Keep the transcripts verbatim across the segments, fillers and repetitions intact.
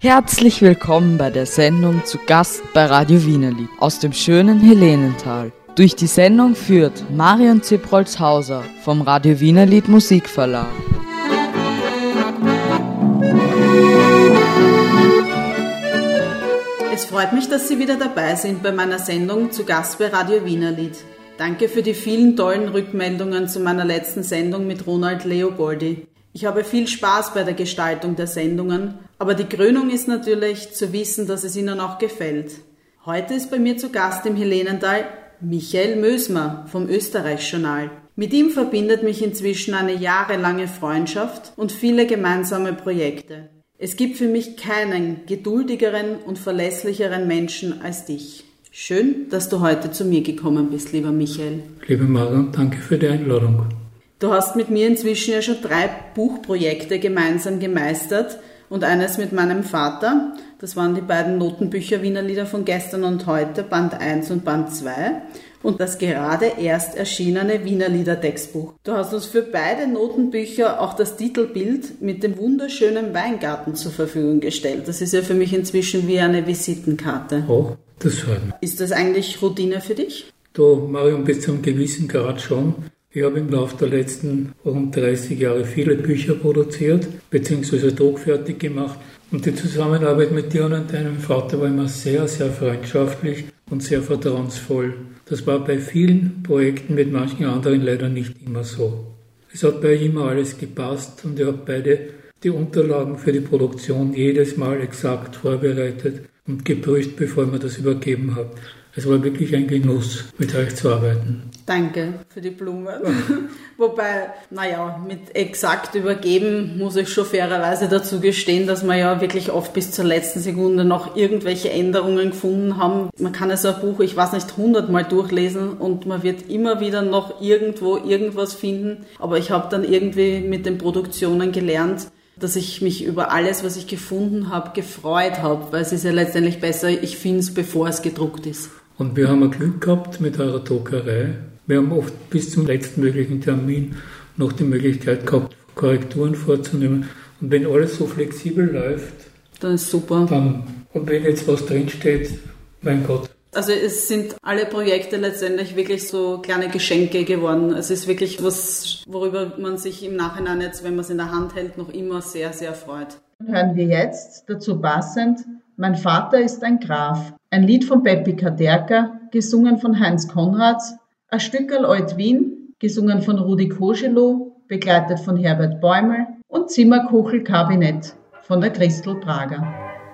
Herzlich willkommen bei der Sendung Zu Gast bei Radio Wienerlied aus dem schönen Helenental. Durch die Sendung führt Marion Zipprolz-Hauser vom Radio Wienerlied Musikverlag. Es freut mich, dass Sie wieder dabei sind bei meiner Sendung Zu Gast bei Radio Wienerlied. Danke für die vielen tollen Rückmeldungen zu meiner letzten Sendung mit Ronald Leoboldi. Ich habe viel Spaß bei der Gestaltung der Sendungen, aber die Krönung ist natürlich zu wissen, dass es Ihnen auch gefällt. Heute ist bei mir zu Gast im Helenental Michael Mösmer vom Österreich-Journal. Mit ihm verbindet mich inzwischen eine jahrelange Freundschaft und viele gemeinsame Projekte. Es gibt für mich keinen geduldigeren und verlässlicheren Menschen als dich. Schön, dass du heute zu mir gekommen bist, lieber Michael. Liebe Marion, danke für die Einladung. Du hast mit mir inzwischen ja schon drei Buchprojekte gemeinsam gemeistert und eines mit meinem Vater. Das waren die beiden Notenbücher Wienerlieder von gestern und heute, Band eins und Band zwei. Und das gerade erst erschienene Wienerlieder-Textbuch. Du hast uns für beide Notenbücher auch das Titelbild mit dem wunderschönen Weingarten zur Verfügung gestellt. Das ist ja für mich inzwischen wie eine Visitenkarte. Oh, das freut mich. Ist das eigentlich Routine für dich? Du, Marion, bis zu einem gewissen Grad schon. Ich habe im Laufe der letzten rund dreißig Jahre viele Bücher produziert, beziehungsweise druckfertig gemacht. Und die Zusammenarbeit mit dir und deinem Vater war immer sehr, sehr freundschaftlich und sehr vertrauensvoll. Das war bei vielen Projekten mit manchen anderen leider nicht immer so. Es hat bei ihm immer alles gepasst und ich habe beide die Unterlagen für die Produktion jedes Mal exakt vorbereitet und geprüft, bevor ich mir das übergeben habe. Es war wirklich ein Genuss, mit euch zu arbeiten. Danke für die Blume. Wobei, naja, mit exakt übergeben muss ich schon fairerweise dazu gestehen, dass wir ja wirklich oft bis zur letzten Sekunde noch irgendwelche Änderungen gefunden haben. Man kann ja so ein Buch, ich weiß nicht, hundertmal durchlesen und man wird immer wieder noch irgendwo irgendwas finden. Aber ich habe dann irgendwie mit den Produktionen gelernt, dass ich mich über alles, was ich gefunden habe, gefreut habe, weil es ist ja letztendlich besser, ich finde es, bevor es gedruckt ist. Und wir haben ein Glück gehabt mit eurer Druckerei. Wir haben oft bis zum letzten möglichen Termin noch die Möglichkeit gehabt, Korrekturen vorzunehmen. Und wenn alles so flexibel läuft, dann ist super. Dann, und wenn jetzt was drinsteht, mein Gott. Also es sind alle Projekte letztendlich wirklich so kleine Geschenke geworden. Es ist wirklich was, worüber man sich im Nachhinein jetzt, wenn man es in der Hand hält, noch immer sehr, sehr freut. Hören wir jetzt, dazu passend, Mein Vater ist ein Graf. Ein Lied von Peppi Katerka, gesungen von Heinz Konrads. Ein Stückerl Alt Wien, gesungen von Rudi Koschelow, begleitet von Herbert Bäumel. Und Zimmerkuchel-Kabinett von der Christel Prager.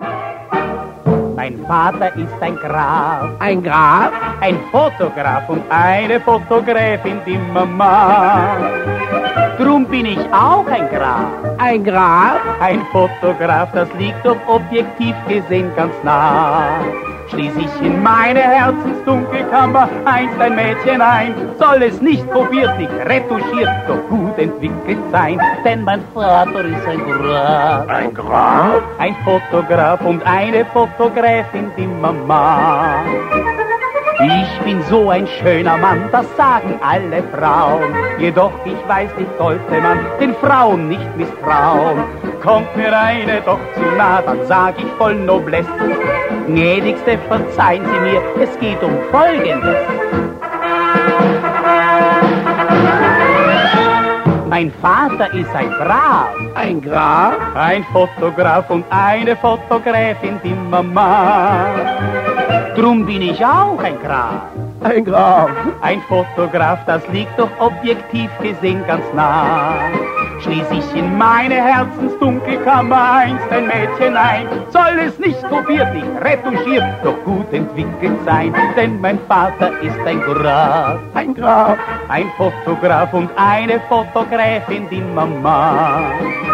Mein Vater ist ein Graf. Ein Graf? Ein Fotograf und eine Fotografin, die Mama. Drum bin ich auch ein Graf. Ein Graf? Ein Fotograf, das liegt doch objektiv gesehen ganz nah. Schließ ich in meine Herzensdunkelkammer einst ein Mädchen ein, soll es nicht probiert, nicht retuschiert, doch gut entwickelt sein, denn mein Vater ist ein Graf. Ein Graf? Ein Fotograf und eine Fotografin, die Mama. Ich bin so ein schöner Mann, das sagen alle Frauen. Jedoch, ich weiß nicht, sollte man den Frauen nicht misstrauen. Kommt mir eine doch zu nah, dann sag ich voll Noblesse: Gnädigste, verzeihen Sie mir, es geht um Folgendes. Mein Vater ist ein Graf. Ein Graf? Ein Fotograf und eine Fotografin, die Mama. Drum bin ich auch ein Graf. Ein Graf? Ein Fotograf, das liegt doch objektiv gesehen ganz nah. Schließ ich in meine Herzensdunkelkammer einst ein Mädchen ein, soll es nicht probiert, nicht retuschiert, doch gut entwickelt sein, denn mein Vater ist ein Graf. Ein Graf? Ein Fotograf und eine Fotografin, die Mama.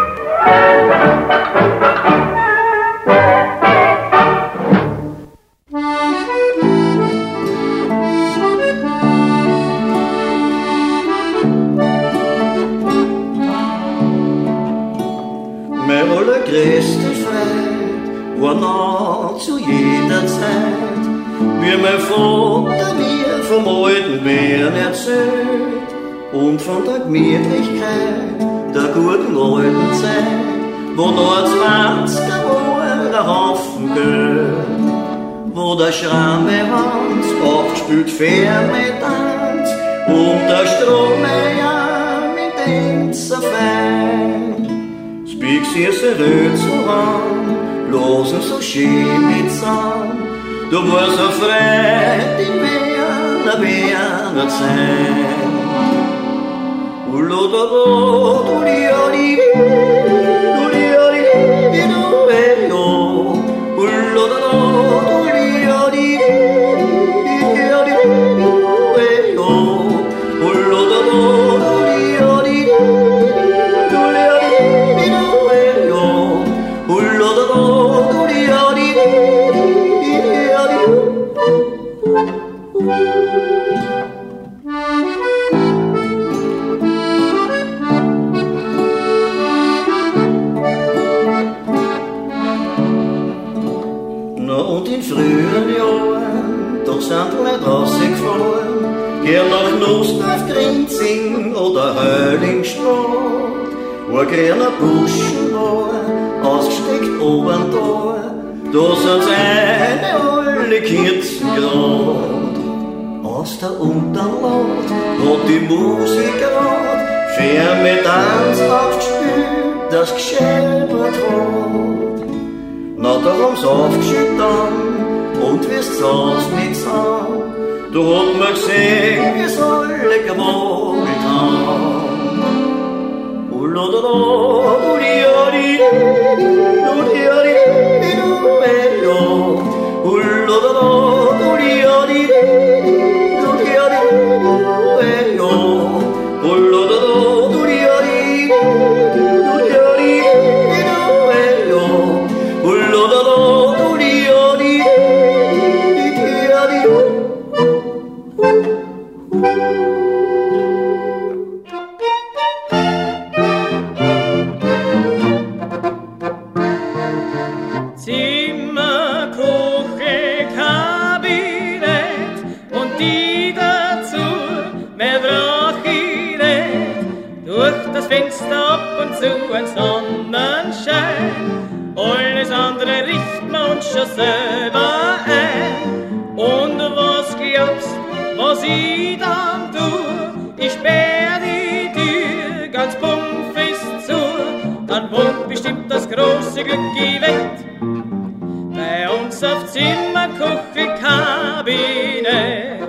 Mein allergrößter Freund war noch zu jeder Zeit, wie mein Vater mir vom alten Bären erzählt und von der Gemütlichkeit der guten alten Zeit, wo noch zwanziger war kleiner Haufen Geld, wo der Schramme Hans oft spielt Fährmetanz und der Strome ja mit dem so fein. Spieg sie so röt so an, losen so schön mit Sand, du warst so frei, die Bären, Bären sein. Ullo da do, du li ali, du li ali, du e yo. Ullo da do, du li ali, du li ali, du e yo. Ullo da do, du li ali, du li ali, du e yo. Ullo da do, du li ali, du li ali. Und in früheren Jahren, doch sind wir draußen geflohen, gern nach Nussdorf, Grinzing oder Höllingstraat, wo ein kleiner Buschen war, ausgesteckt oben da, da sind's eine alle Kürzen grad. Aus der Unterlaut hat die Musik grad, fair mit Tanz aufgespielt, das gescheppert hat. Na, da haben's aufgeschüttet dann, und wie's saß mit Sand, da hat man gesehen, wie's alle gewollt haben. Ulla da da, uli ali, uli ali, uli ali, ulla da da, uli ali, uli ali, uli ali, ulla da da, uli ali, uli ali, ullo da do, du li o di, di di a di o. Zimmer, Küche, Kabinett und die dazu, mehr brauch ich nicht. Durch das Fenster ab und zu ein Sonnenschein, alles andere richten wir uns schon selber ein. Und was glaubst, was ich dann tu? Ich sperr die Tür ganz bummfest zu, dann wohnt bestimmt das große Glück in Welt. Bei uns auf Zimmer, Küche, Kabinett.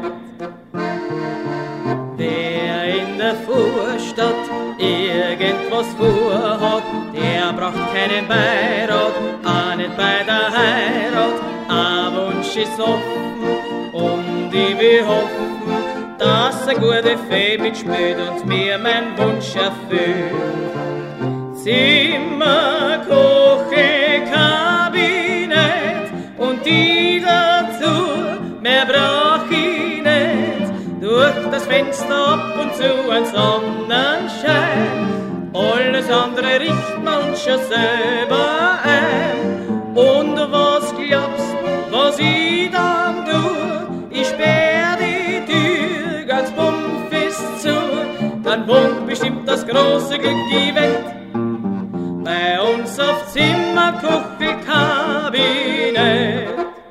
Wer in der Vorstadt irgendwas vorhat, der braucht keinen Beirat, auch nicht bei der Heirat. Ein Wunsch ist offen und ich will hoffen, dass eine gute Fee mitspielt und mir mein Wunsch erfüllt. Zimmer, Küche, Kabinett und die dazu, mehr brauch ich nicht. Durch das Fenster ab und zu ein Sonnenschein, alles andere richten wir uns schon selber ein. Und was glaubst, was ich dann tu? Ich sperr die Tür ganz bummfest zu, dann wohnt bestimmt das große Glück in Welt. Bei uns auf Zimmer, Küche, Kabinett.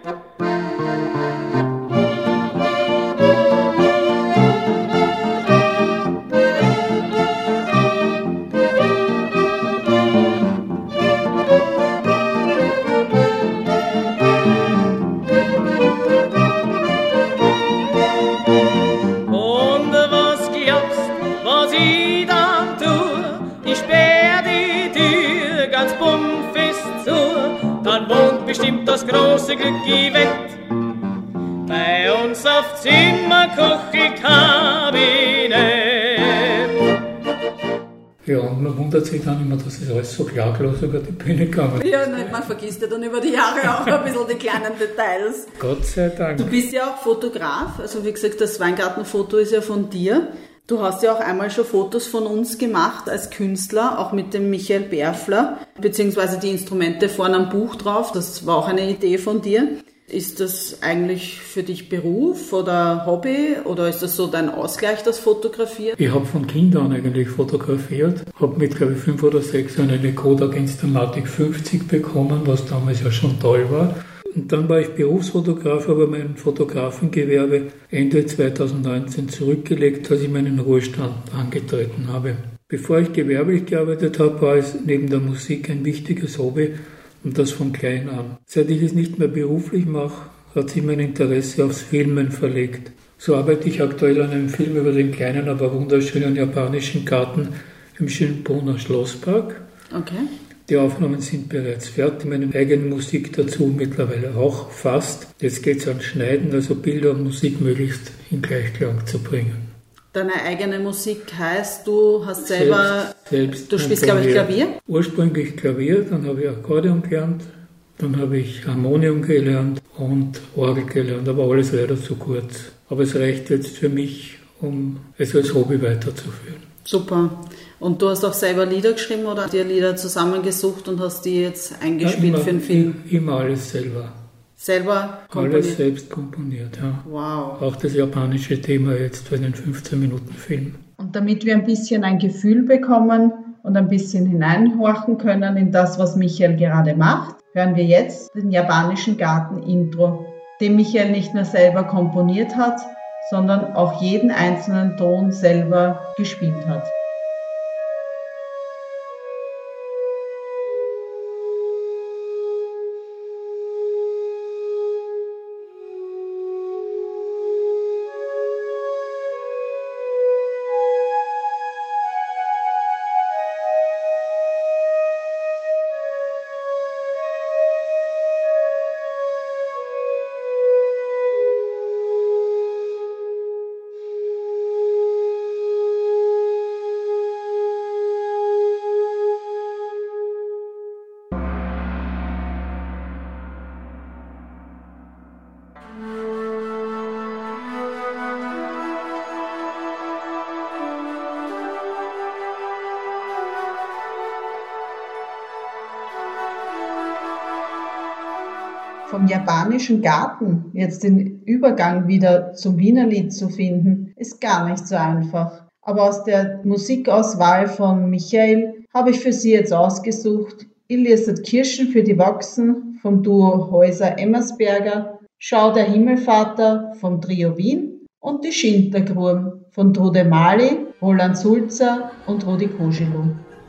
Dann wohnt bestimmt das große Glück in Welt. Bei uns auf Zimmer, Küche, Kabinett. Ja, und man wundert sich dann immer, dass es alles so klaglos über die Bühne gegangen ist. Ja, man vergisst ja dann über die Jahre auch ein bisschen die kleinen Details. Gott sei Dank. Du bist ja auch Fotograf, also wie gesagt, das Weingartenfoto ist ja von dir. Du hast ja auch einmal schon Fotos von uns gemacht als Künstler, auch mit dem Michael Berfler, beziehungsweise die Instrumente vorne am Buch drauf, das war auch eine Idee von dir. Ist das eigentlich für dich Beruf oder Hobby oder ist das so dein Ausgleich, das Fotografieren? Ich habe von Kind an eigentlich fotografiert, habe mit, glaube ich, fünf oder sechs eine Kodak Instamatic fünfzig bekommen, was damals ja schon toll war. Und dann war ich Berufsfotograf, aber mein Fotografengewerbe Ende zweitausendneunzehn zurückgelegt, als ich meinen Ruhestand angetreten habe. Bevor ich gewerblich gearbeitet habe, war es neben der Musik ein wichtiges Hobby und das von klein an. Seit ich es nicht mehr beruflich mache, hat sich mein Interesse aufs Filmen verlegt. So arbeite ich aktuell an einem Film über den kleinen, aber wunderschönen japanischen Garten im Schönbrunner Schlosspark. Okay. Die Aufnahmen sind bereits fertig, meine eigene Musik dazu mittlerweile auch fast. Jetzt geht es ans Schneiden, also Bilder und Musik möglichst in Gleichklang zu bringen. Deine eigene Musik heißt, du hast selber, selbst, selbst du spielst, glaube ich, Klavier? Ursprünglich Klavier, dann habe ich Akkordeon gelernt, dann habe ich Harmonium gelernt und Orgel gelernt, aber alles leider zu kurz. Aber es reicht jetzt für mich, um es als Hobby weiterzuführen. Super. Und du hast auch selber Lieder geschrieben oder dir Lieder zusammengesucht und hast die jetzt eingespielt ja, immer, für den Film? Immer alles selber. Selber komponiert? Alles selbst komponiert, ja. Wow. Auch das japanische Thema jetzt für den fünfzehn-Minuten-Film. Und damit wir ein bisschen ein Gefühl bekommen und ein bisschen hineinhorchen können in das, was Michael gerade macht, hören wir jetzt den japanischen Garten-Intro, den Michael nicht nur selber komponiert hat, sondern auch jeden einzelnen Ton selber gespielt hat. Vom japanischen Garten jetzt den Übergang wieder zum Wienerlied zu finden, ist gar nicht so einfach. Aber aus der Musikauswahl von Michael habe ich für Sie jetzt ausgesucht Ilieset Kirschen für die Wachsen vom Duo Häuser-Emmersberger, Schau der Himmelvater vom Trio Wien und die Schintergruben von Trude Mali, Roland Sulzer und Rudi Koschelu.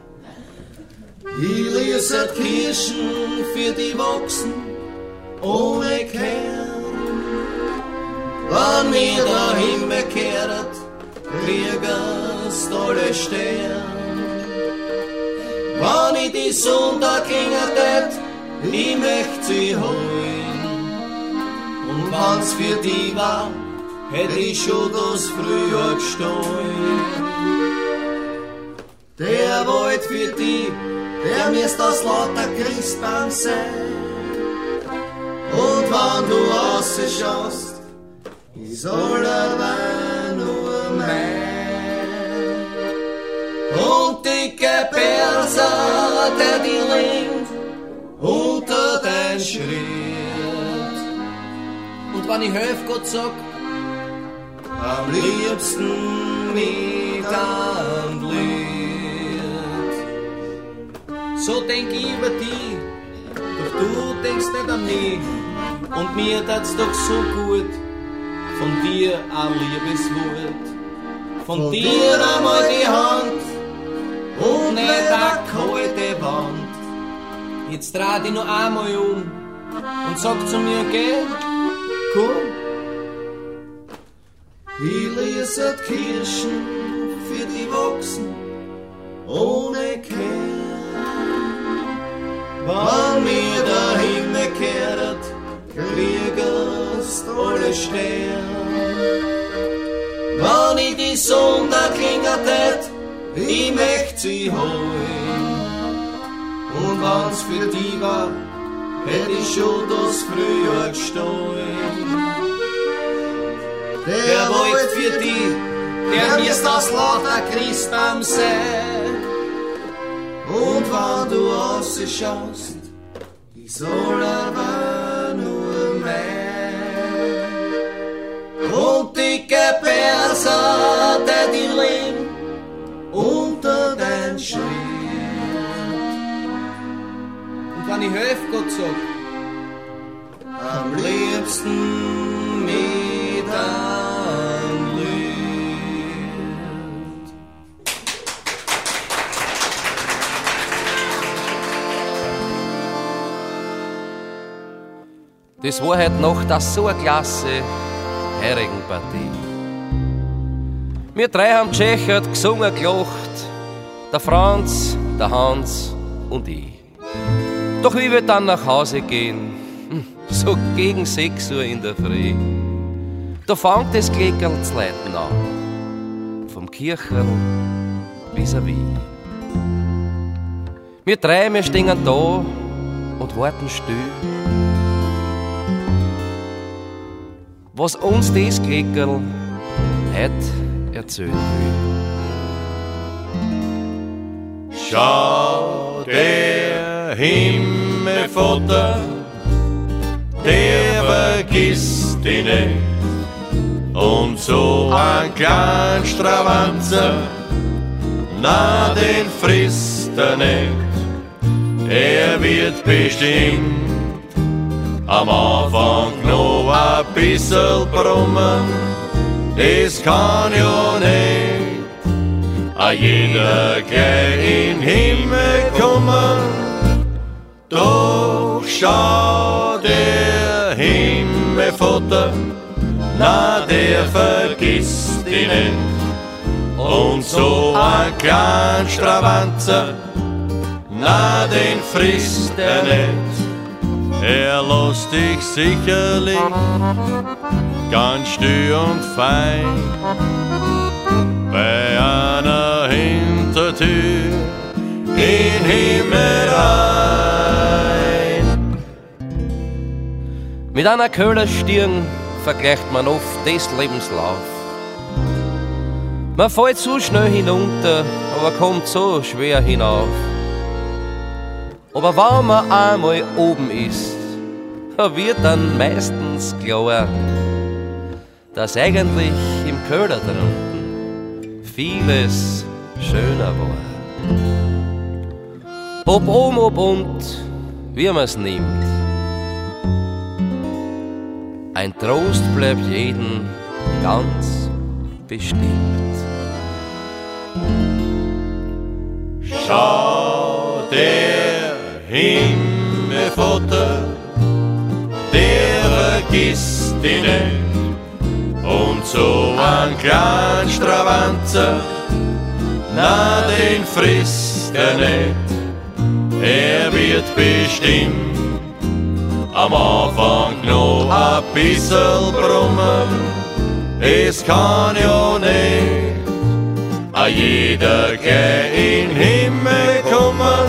Ilieset Kirschen für die Wachsen ohne Kern. Wann mir der Himmel kehrt, kriegst alle Stern. Wann ich die Sonntag hingert, ich möcht sie holen. Und wann's für die war, hätt ich schon das Frühjahr gestohlen. Der Wald für die, der müsst aus lauter Christbaum sein. Und wenn du rausschaust, ist allerweil nur mein. Und dicke Perser, der die linkt unter dein Schritt. Und wenn ich helf Gott sag, am liebsten mit einem Lied. So denk ich über die, doch du denkst nicht an mich. Und mir tat's doch so gut, von dir ein Liebeswort, von, von dir einmal die Hand und nicht eine kalte Wand. Jetzt dreh dich noch einmal um und sag zu mir, geh, komm. Ilieset Kirschen für die Wachsen ohne Kern. Wann mir der Himmel kehrt, kriegst alle Stern. Wann ich die Sonne klingert hätt, ich möcht sie holen. Und wann's für die war, hätt ich schon das Frühjahr gestohlen. Der Wald für die, der müsst aus lauter Christbaum sein. Und wenn du rausschaust, ich soll aber nur mein. dicke Perser, der die Ring unter den Schritt. Und wenn ich helf, Gott sagt, am liebsten mit einem Lied. Das war heute Nacht auch so eine klasse Heringenpartie. Wir drei haben tschechert, gesungen, gelacht. Der Franz, der Hans und ich. Doch wie wir dann nach Hause gehen, so gegen sechs Uhr in der Früh, da fängt das Gleckerl zu läuten an. Vom Kircherl vis-à-vis. Wir drei, wir stehen da und warten still. Was uns das Gleckerl heut erzählen will. Schau, der Himmelvater, der vergisst dich nicht. Und so ein kleiner Stravanzer, na, den frisst er nicht. Er wird bestimmt am Anfang noch ein bisschen brummen, das kann ja nicht a jeder gleich in den Himmel kommen. Doch schau, der Himmelvater, na, der vergisst dich nicht. Und so ein kleiner Stravanzer, na, den frisst er nicht. Er lässt dich sicherlich ganz still und fein bei einer Hintertür in den Himmel rein. Mit einer Köhlerstirn vergleicht man oft des Lebenslauf. Man fällt so schnell hinunter, aber kommt so schwer hinauf. Aber wenn man einmal oben ist, wird dann meistens klar, dass eigentlich im Köder drunten vieles schöner war. Ob oben, ob und, wie man's nimmt. Ein Trost bleibt jedem ganz bestimmt. Schau, der Himmelvater, der vergisst dich nicht. Und so ein kleiner Stravanzer, na, den frisst er nicht. Er wird bestimmt am Anfang noch ein bisschen brummen. Es kann ja nicht a jeder gleich in den Himmel kommen.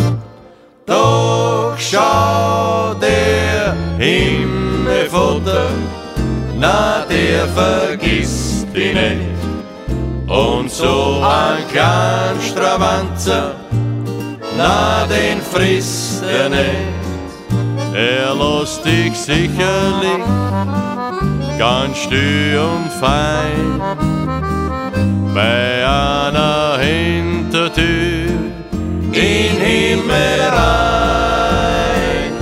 Doch schau, der Himmelvater, na, der vergisst dich nicht. Und so ein kleiner Stravanzer, na, den frisst er nicht. Er lässt dich sicherlich ganz still und fein bei einer Hintertür in den Himmel rein.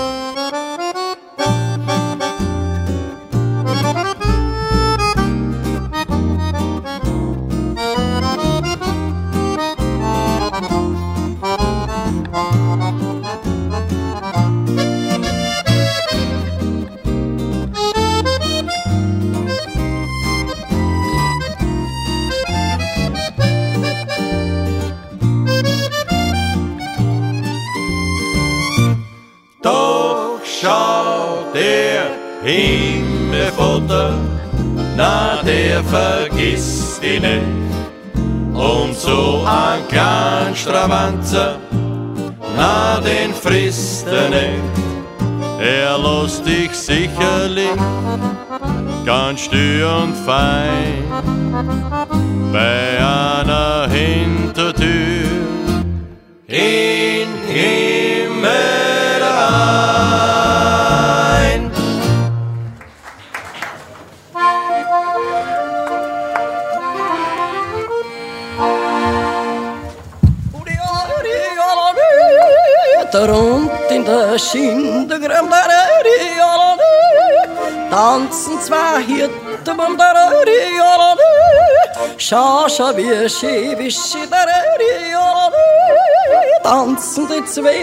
Himmelvater, na, der vergisst dich nicht. Und so ein kleiner Stravanzer, na, den frisst er nicht. Er lässt dich sicherlich ganz still und fein bei einer Hintertür in Himmel rein. Winter und in der Schindergram tanzen zwei Hirten beim schau, schau, wie schön, wie schön tanzen die zwei.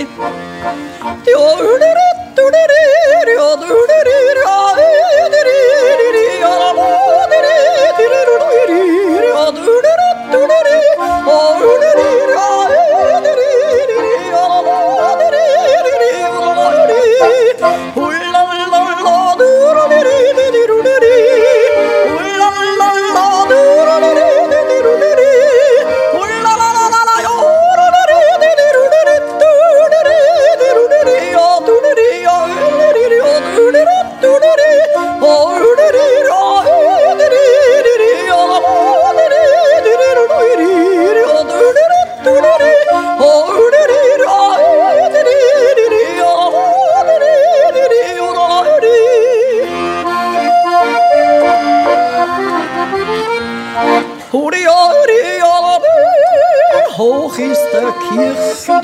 Hoch ist der Kirchen,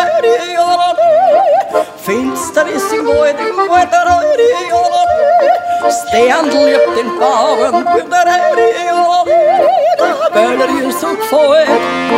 finster ist im Wald, im Wald, Stern liebt den Bauern, weil er ihr so gefällt.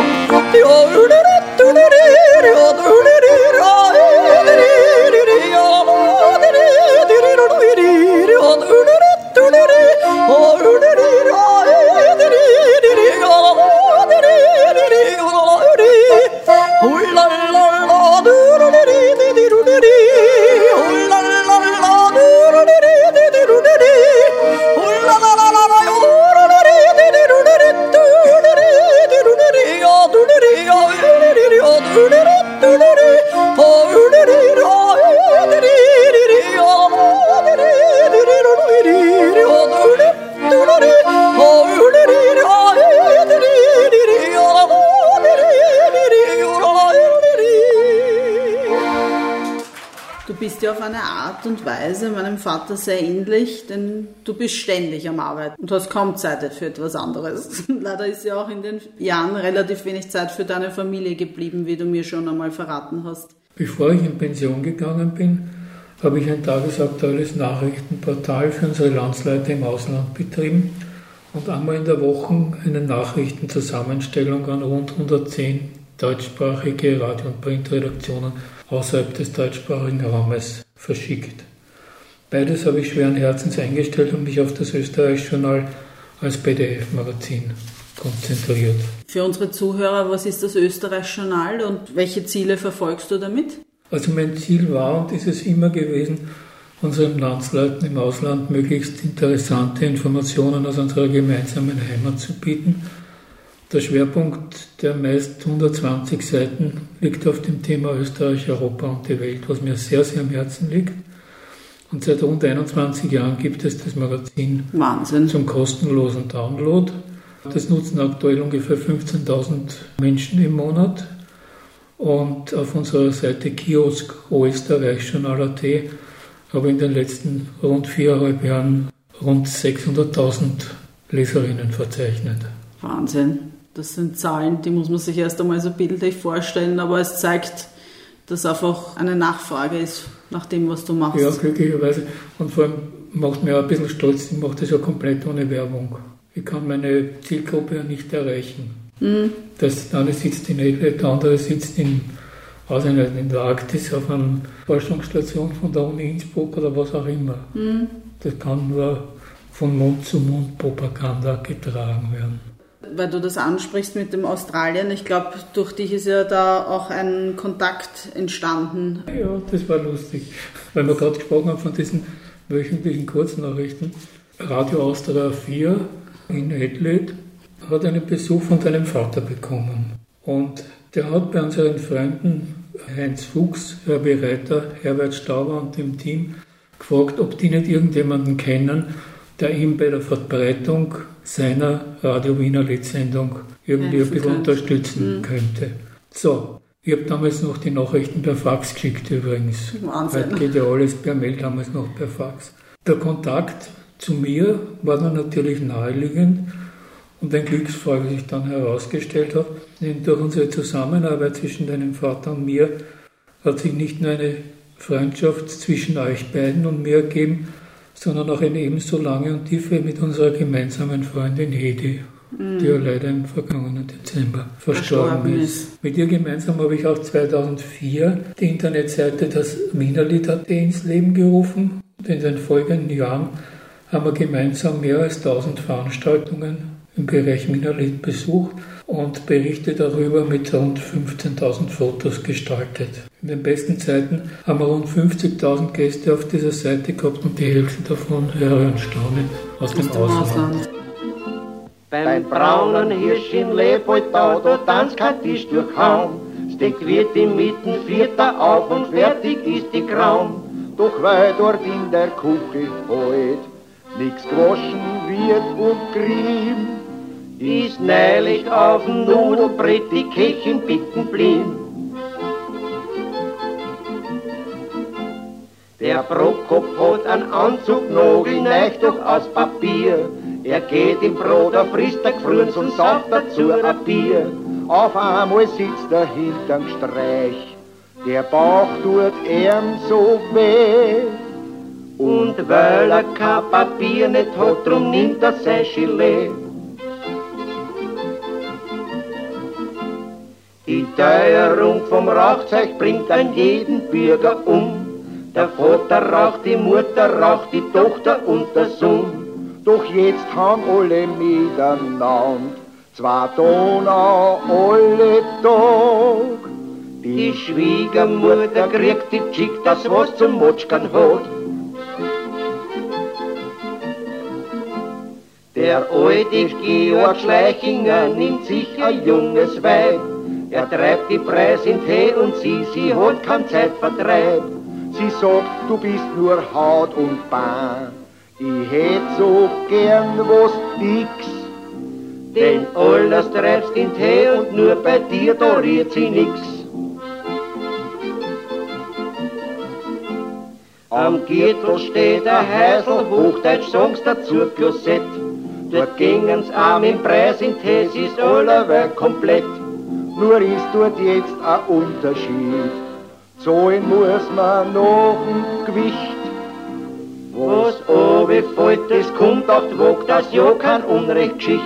Du bist ja auf eine Art und Weise meinem Vater sehr ähnlich, denn du bist ständig am Arbeiten und hast kaum Zeit für etwas anderes. Leider ist ja auch in den Jahren relativ wenig Zeit für deine Familie geblieben, wie du mir schon einmal verraten hast. Bevor ich in Pension gegangen bin, habe ich ein tagesaktuelles Nachrichtenportal für unsere Landsleute im Ausland betrieben und einmal in der Woche eine Nachrichtenzusammenstellung an rund hundertzehn deutschsprachige Radio- und Printredaktionen außerhalb des deutschsprachigen Raumes verschickt. Beides habe ich schweren Herzens eingestellt und mich auf das Österreich-Journal als P D F-Magazin konzentriert. Für unsere Zuhörer, was ist das Österreich-Journal und welche Ziele verfolgst du damit? Also mein Ziel war und ist es immer gewesen, unseren Landsleuten im Ausland möglichst interessante Informationen aus unserer gemeinsamen Heimat zu bieten. Der Schwerpunkt der meist hundertzwanzig Seiten liegt auf dem Thema Österreich, Europa und die Welt, was mir sehr, sehr am Herzen liegt. Und seit rund einundzwanzig Jahren gibt es das Magazin Wahnsinn. Zum kostenlosen Download. Das nutzen aktuell ungefähr fünfzehntausend Menschen im Monat. Und auf unserer Seite Kiosk Österreichjournal punkt at habe ich in den letzten rund viereinhalb Jahren rund sechshunderttausend Leserinnen verzeichnet. Wahnsinn. Das sind Zahlen, die muss man sich erst einmal so bildlich vorstellen, aber es zeigt, dass einfach eine Nachfrage ist nach dem, was du machst. Ja, glücklicherweise. Und vor allem macht mir auch ein bisschen stolz, ich mache das ja komplett ohne Werbung. Ich kann meine Zielgruppe ja nicht erreichen. Mhm. Das eine sitzt in Adelaide, der andere sitzt in, also in der Arktis auf einer Forschungsstation von der Uni Innsbruck oder was auch immer. Mhm. Das kann nur von Mund zu Mund Propaganda getragen werden. Weil du das ansprichst mit dem Australien, ich glaube, durch dich ist ja da auch ein Kontakt entstanden. Ja, das war lustig, weil wir gerade gesprochen haben von diesen wöchentlichen Kurznachrichten. Radio Austria vier in Adelaide hat einen Besuch von deinem Vater bekommen. Und der hat bei unseren Freunden Heinz Fuchs, Herbie Reiter, Herbert Stauber und dem Team gefragt, ob die nicht irgendjemanden kennen, der ihm bei der Verbreitung seiner Radio Wiener Lied-Sendung irgendwie ja, ein bisschen unterstützen mhm. könnte. So, ich habe damals noch die Nachrichten per Fax geschickt übrigens. Wahnsinn. Heute geht ja alles per Mail, damals noch per Fax. Der Kontakt zu mir war dann natürlich naheliegend und ein Glücksfall, wie sich dann herausgestellt hat, denn durch unsere Zusammenarbeit zwischen deinem Vater und mir hat sich nicht nur eine Freundschaft zwischen euch beiden und mir ergeben, sondern auch eine ebenso lange und tiefe mit unserer gemeinsamen Freundin Hedi, mm. die ja leider im vergangenen Dezember verstorben, verstorben ist. ist. Mit ihr gemeinsam habe ich auch zweitausendvier die Internetseite Das Wienerlied hat ins Leben gerufen und in den folgenden Jahren haben wir gemeinsam mehr als tausend Veranstaltungen im Bereich Wienerlied besucht und Berichte darüber mit rund fünfzehntausend Fotos gestaltet. In den besten Zeiten haben wir rund fünfzigtausend Gäste auf dieser Seite gehabt und die Hälfte davon höre und staune aus dem Ausland. Beim braunen Hirsch in Leopoldau, da tanzt kein Tisch durchhauen. Steckt wird im Mitten Vierter auf und fertig ist die Kraum. Doch weil dort in der Küche heut nix gewaschen wird und grimm, ist neulich auf dem Nudelbrett die Köchin bitten blieben. Der Brotkopf hat einen Anzug, nagelneich doch aus Papier. Er geht im Brot, er frisst er gefrühen, und sauft dazu ein Bier. Auf einmal sitzt er hinterm Streich, der Bauch tut ihm so weh. Und weil er kein Papier nicht hat, drum nimmt er sein Gilet. Die Teuerung vom Rauchzeug bringt einen jeden Bürger um. Der Vater raucht, die Mutter raucht, die Tochter und der Sohn. Doch jetzt haben alle miteinander zwei Donau alle Tag. Die Schwiegermutter kriegt die Chick, das was zum Motschkan hat. Der alte Georg Schleichinger nimmt sich ein junges Weib. Er treibt die Preis in Tee und sie, sie hat kein Zeitvertreib. Sie sagt, du bist nur Haut und Bein. Ich hätt so gern was Dicks. Denn alles treibst in Tee und nur bei dir, da rührt sie nix. Am Gürtel steht ein Heisel, Hochdeutsch sagst dazu Klosett. Dort gingen's auch im Preis in Tee, sie ist allerweil komplett. Nur ist dort jetzt ein Unterschied. Zahlen muss man noch ein Gewicht. Was runterfällt, das kommt auf die Waage, das ja kein Unrecht Geschicht.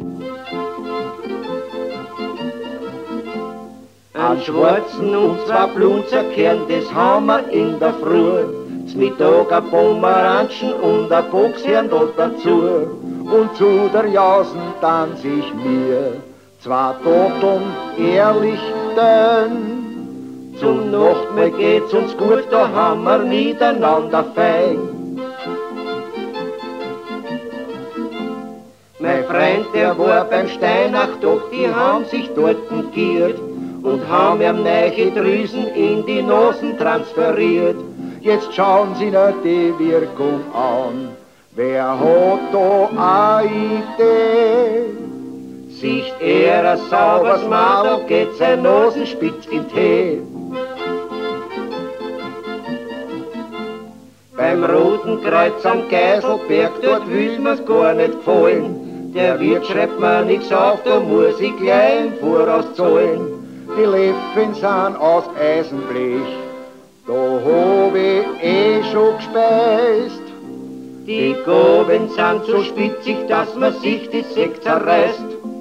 Ein Schwarzen und zwei Blunzerkern, das haben wir in der Früh. Zum Mittag ein Pomeranschen und ein Boxhirndl dazu. Und zu der Jausen tanz ich mir zwei Toteln ehrlich denn. Zum Nachtmahl geht's uns gut, da haben wir miteinander fein. Mein Freund, der war beim Steinach, doch die haben sich dort giert und haben ihm neue Drüsen in die Nasen transferiert. Jetzt schauen sie nicht die Wirkung an. Wer hat da eine Idee? Sicht er ein sauberes Mal, da geht sein Nasenspitz in Tee. Beim Roten Kreuz am Geiselberg, dort will mir's gar nicht gefallen. Der Wirt schreibt mir nix auf, da muss ich gleich im Voraus zahlen. Die Läffen sind aus Eisenblech, da hab ich eh schon gespeist. Die Gaben sind so spitzig, dass man sich die Sekt zerreißt.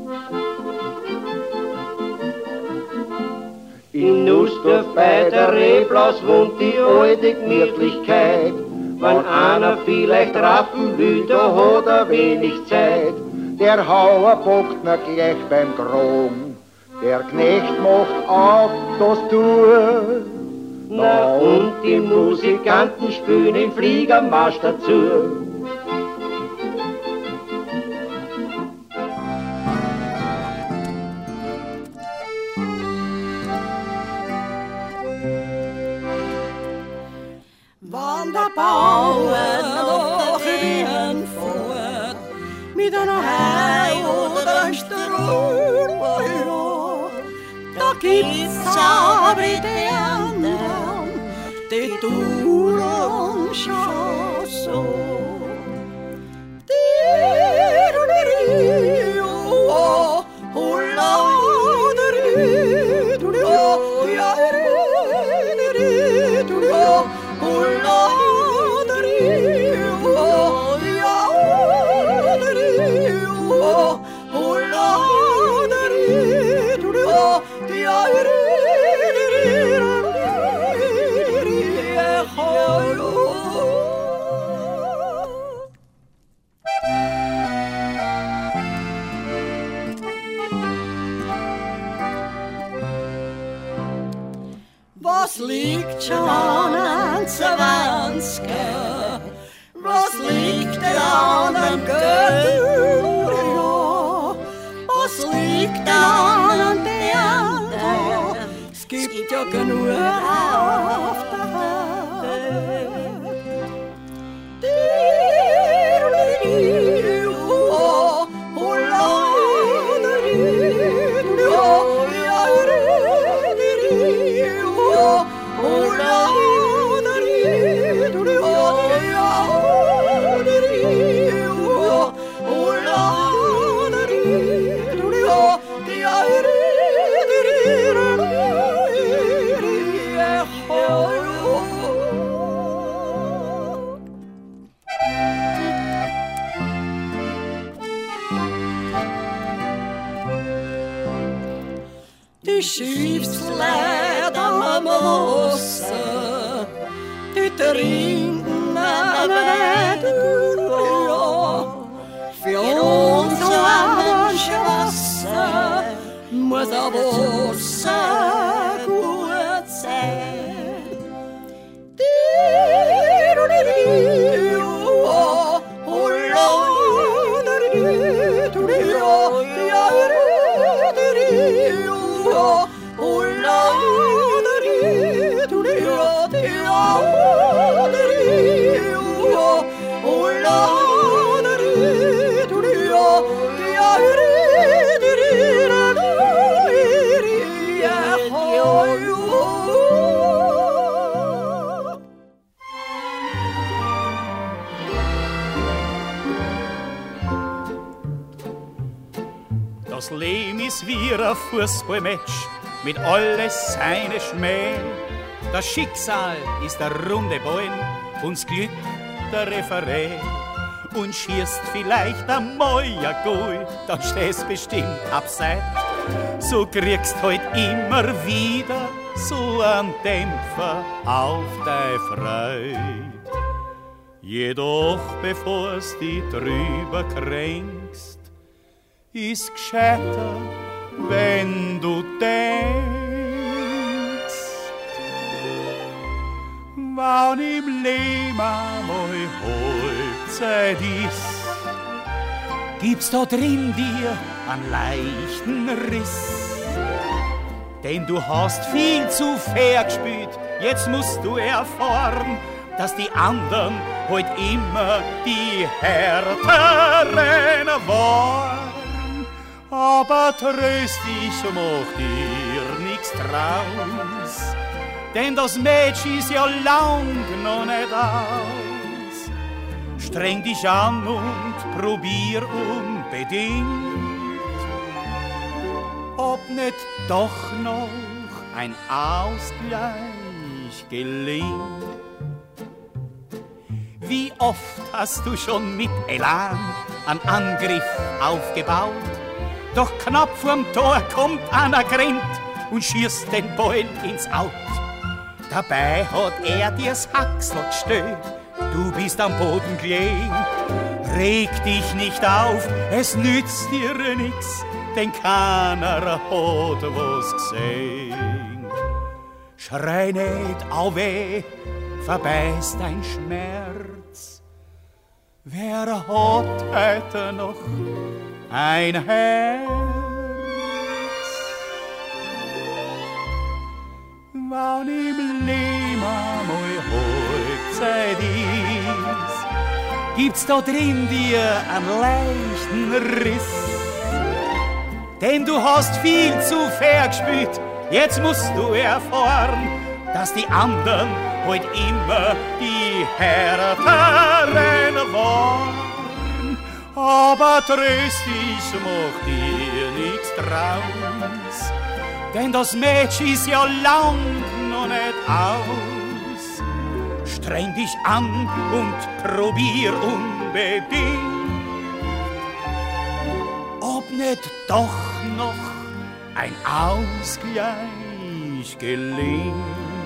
In Nussdorf bei der Reblaus wohnt die alte Gemütlichkeit. Wenn einer vielleicht raffen will, da hat er wenig Zeit. Der Hauer bockt na gleich beim Grom, der Knecht macht auf das Tour. Na und die Musikanten spielen im Fliegermarsch dazu. Wann der Bauern noch gehen fährt, mit einer Hei oder ein Stroh, da gibt's aber die anderen, die tun uns schon so. Was liegt schon an zwanzig? Was liegt an dem Geld? Was liegt an der Erde? Es gibt ja genug auf der Welt. Die Schiffsleute am Wasser, die trinken am Wetter. Für uns arme Wasser muss ein Wasser gut sein. Das Leben ist wie ein Fußballmatch mit alles seine Schmäh. Das Schicksal ist der runde Ball, uns Glück der Referee. Und schießt vielleicht einmal ein Goal, dann stehst bestimmt abseits. So kriegst heut immer wieder so einen Dämpfer auf deine Freude. Jedoch bevor's die drüber kränkst, ist gescheiter, wenn du denkst, wann im Leben einmal Halbzeit ist, gibt's da drin dir einen leichten Riss. Denn du hast viel zu fair gespielt, jetzt musst du erfahren, dass die anderen heut immer die Härteren waren. Aber tröst dich, mach dir nix draus, denn das Mädchen ist ja lang noch nicht aus. Streng dich an und probier unbedingt, ob nicht doch noch ein Ausgleich gelingt. Wie oft hast du schon mit Elan einen Angriff aufgebaut, doch knapp vorm Tor kommt einer grennt und schießt den Ball ins Out. Dabei hat er dir's Haxl gestellt, du bist am Boden gelegen. Reg dich nicht auf, es nützt dir nix, denn keiner hat was gesehen. Schrei nicht auweh, verbeiß dein Schmerz. Wer hat heute noch ein Herz? Wann im Leben einmal Halbzeit ist, gibt's da drin dir einen leichten Riss. Denn du hast viel zu fair gespielt, jetzt musst du erfahren, dass die anderen heut immer die Härteren waren. Aber tröst dich, mach dir nix draus, denn das Mädchen ist ja lang noch nicht aus. Streng dich an und probier unbedingt, ob nicht doch noch ein Ausgleich gelingt.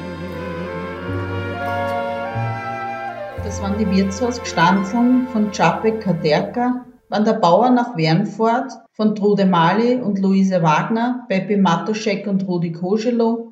Das waren die Wirtshausgstanzeln von Čapek Katerka, wann der Bauer nach Wernfurt von Trude Mali und Luise Wagner, Peppi Matoschek und Rudi Koschelow,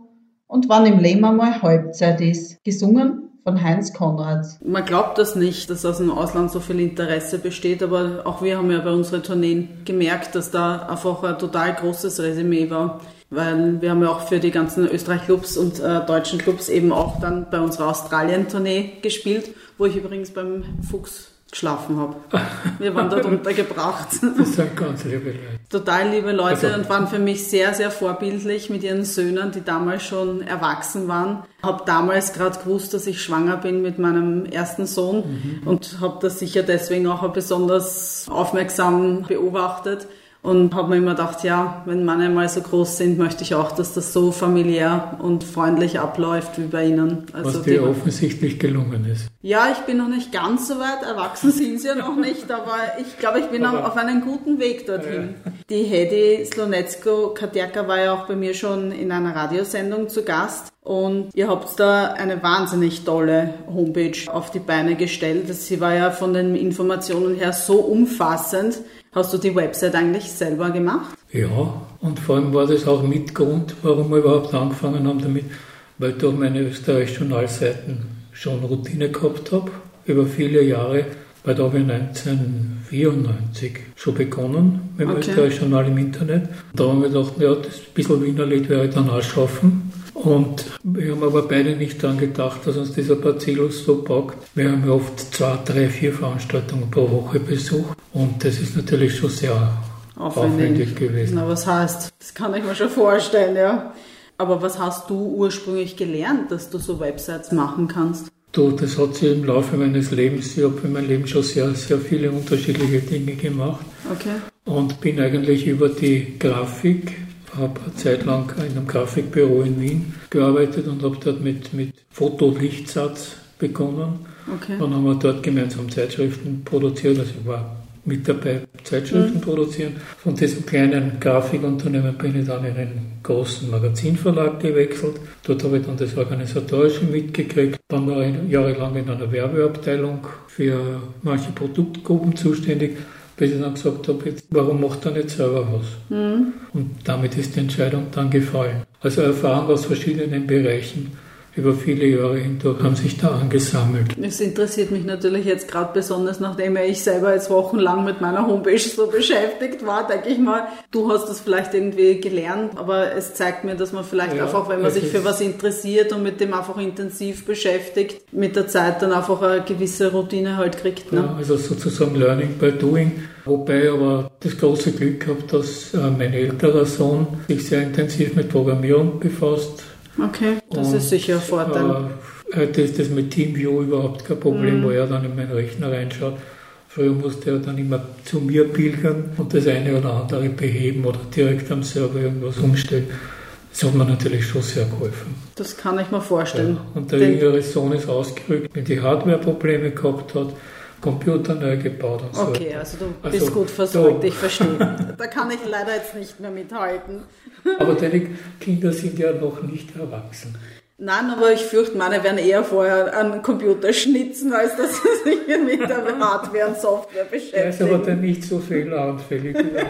und wann im Leben einmal Halbzeit ist. Gesungen von Heinz Konrad. Man glaubt das nicht, dass aus dem Ausland so viel Interesse besteht, aber auch wir haben ja bei unseren Tourneen gemerkt, dass da einfach ein total großes Resümee war. Weil wir haben ja auch für die ganzen Österreich-Clubs und äh, deutschen Clubs eben auch dann bei unserer Australien-Tournee gespielt, wo ich übrigens beim Fuchs geschlafen habe. Wir waren dort untergebracht. Das sind ganz liebe Leute. Total liebe Leute also, und waren für mich sehr, sehr vorbildlich mit ihren Söhnen, die damals schon erwachsen waren. Habe damals gerade gewusst, dass ich schwanger bin mit meinem ersten Sohn mhm. und habe das sicher deswegen auch besonders aufmerksam beobachtet. Und habe mir immer gedacht, ja, wenn Männer mal so groß sind, möchte ich auch, dass das so familiär und freundlich abläuft wie bei ihnen. Also was dir offensichtlich gelungen ist. Ja, ich bin noch nicht ganz so weit, erwachsen sind sie ja noch nicht, aber ich glaube, ich bin aber auf einem guten Weg dorthin. Ja. Die Hedy Slonecko-Katerka war ja auch bei mir schon in einer Radiosendung zu Gast. Und ihr habt da eine wahnsinnig tolle Homepage auf die Beine gestellt. Sie war ja von den Informationen her so umfassend. Hast du die Website eigentlich selber gemacht? Ja, und vor allem war das auch Mitgrund, warum wir überhaupt angefangen haben damit, weil ich durch meine Österreich-Journalseiten schon Routine gehabt habe, über viele Jahre, weil da habe ich neunzehnhundertvierundneunzig schon begonnen mit dem okay. Österreich-Journal im Internet. Da haben wir gedacht, ja, das bisschen Wiener Lied werde ich dann auch schaffen. Und wir haben aber beide nicht daran gedacht, dass uns dieser Bacillus so packt. Wir haben ja oft zwei, drei, vier Veranstaltungen pro Woche besucht und das ist natürlich schon sehr aufwendig, aufwendig gewesen. Na, was heißt, das kann ich mir schon vorstellen, ja. Aber was hast du ursprünglich gelernt, dass du so Websites machen kannst? Du, das hat sich im Laufe meines Lebens, ich habe in meinem Leben schon sehr, sehr viele unterschiedliche Dinge gemacht. Okay. Und bin eigentlich über die Grafik, habe eine Zeit lang in einem Grafikbüro in Wien gearbeitet und habe dort mit, mit Foto-Lichtsatz begonnen. Okay. Dann haben wir dort gemeinsam Zeitschriften produziert, also ich war mit dabei, Zeitschriften mhm. produzieren. Von diesem kleinen Grafikunternehmen bin ich dann in einen großen Magazinverlag gewechselt. Dort habe ich dann das Organisatorische mitgekriegt. Dann war ich jahrelang in einer Werbeabteilung für manche Produktgruppen zuständig, bis ich dann gesagt habe, jetzt, warum macht er nicht selber was? Mhm. Und damit ist die Entscheidung dann gefallen. Also Erfahrung aus verschiedenen Bereichen über viele Jahre hindurch haben sich da angesammelt. Es interessiert mich natürlich jetzt gerade besonders, nachdem ich selber jetzt wochenlang mit meiner Homepage so beschäftigt war, denke ich mal, du hast das vielleicht irgendwie gelernt, aber es zeigt mir, dass man vielleicht ja, einfach, wenn man sich für was interessiert und mit dem einfach intensiv beschäftigt, mit der Zeit dann einfach eine gewisse Routine halt kriegt. Ne? Ja, also sozusagen Learning by Doing, wobei ich aber das große Glück habe, dass mein älterer Sohn sich sehr intensiv mit Programmierung befasst. Okay, das und, ist sicher ein Vorteil. Äh, heute ist das mit TeamViewer überhaupt kein Problem, mm. wo er dann in meinen Rechner reinschaut. Früher musste er dann immer zu mir pilgern und das eine oder andere beheben oder direkt am Server irgendwas umstellen. Das hat mir natürlich schon sehr geholfen. Das kann ich mir vorstellen. Ja, und der Den jüngere Sohn ist ausgerückt, wenn die Hardware-Probleme gehabt hat, Computer neu gebaut und so. Okay, also du also, bist gut versorgt, so. Ich verstehe. Da kann ich leider jetzt nicht mehr mithalten. Aber deine Kinder sind ja noch nicht erwachsen. Nein, aber ich fürchte, meine werden eher vorher an Computer schnitzen, als dass sie sich mit der Hardware und Software beschäftigen. Er ist aber dann nicht so fehleranfällig.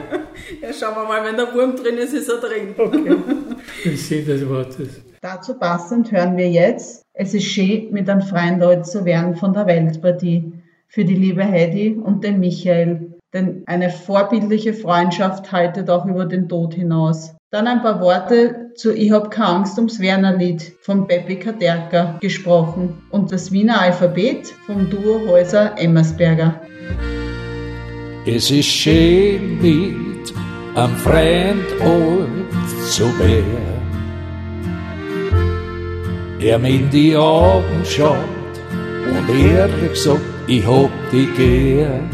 Ja, schauen wir mal, wenn der Wurm drin ist, ist er drin. Okay, im Sinn des Wortes. Dazu passend hören wir jetzt, es ist schön, mit einem freien Leut zu werden von der Weltpartie. Für die liebe Hedy und den Michael, denn eine vorbildliche Freundschaft haltet auch über den Tod hinaus. Dann ein paar Worte zu Ich hab keine Angst ums Werner-Lied von Peppi Katerka gesprochen und das Wiener Alphabet vom Duo Häuser-Emmersberger. Es ist schön mit am Freund alt zu werden, er mir in die Augen schaut und ehrlich gesagt, ich hab dich gern.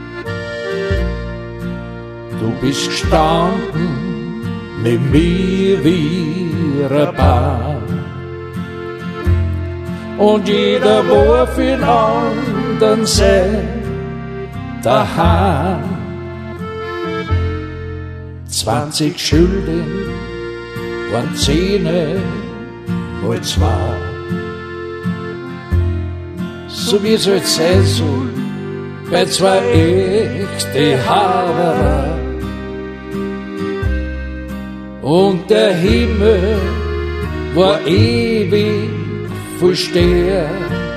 Du bist gestanden mit mir wie ein Paar und jeder war für den anderen sein daheim. Zwanzig Schulden waren Zähne mal zwei. So wie es halt sein soll, bei zwei echte Haberer. Und der Himmel war ewig verstehe.